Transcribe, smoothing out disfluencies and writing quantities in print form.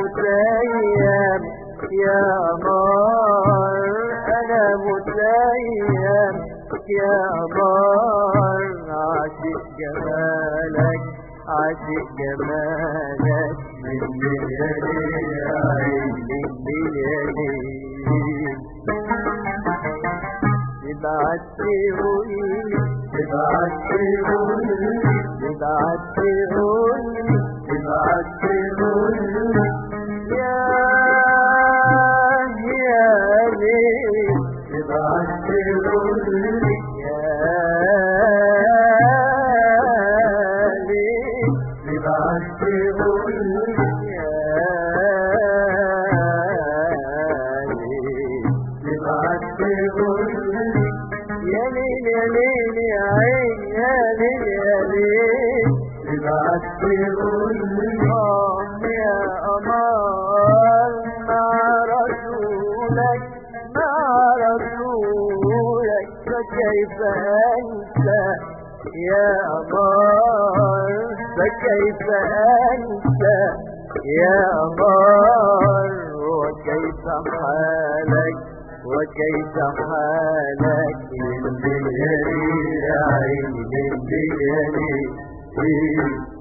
متيم يا قمر، أنا متيم يا قمر، عاشق جمالك عاشق جمالك من ليالي عين من ليالي. تبعت تقولي تبعت تقولي تبعت تقولي تبعت تقولي يا ليل، تبعت تقولي يا ليل، تبعت تقولي يا ليل، تبعت تقولي يا ليل يا ليل يا عين يا ليل يا ليل، تبعت تقولي يا قمر مع رسولك مع رسولك، فكيف أنسى يا قمر، فكيف أنسى يا قمر، وكيف حالك وكيف حالك من ليالي عين من ليالي.